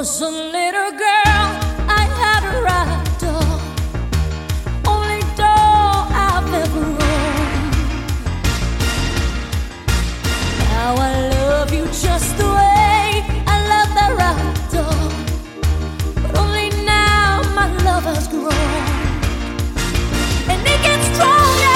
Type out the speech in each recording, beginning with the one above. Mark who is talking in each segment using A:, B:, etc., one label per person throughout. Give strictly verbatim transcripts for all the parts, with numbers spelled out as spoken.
A: was a little girl, I had a ride doll, only doll I've ever owned. Now I love you just the way I love that ride doll, but only now my love has grown, and it gets stronger.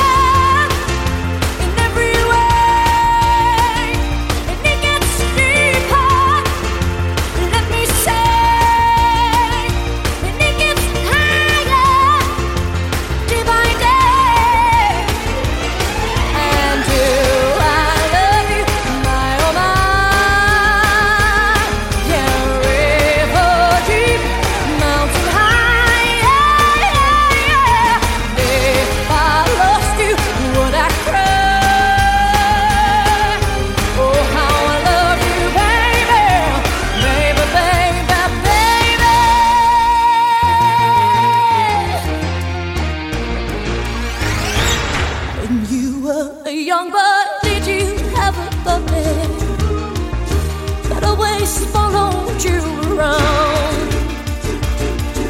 A: Young boy, did you have a puppy that always followed you around?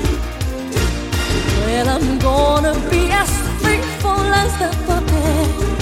A: Well, I'm gonna be as faithful as that puppy.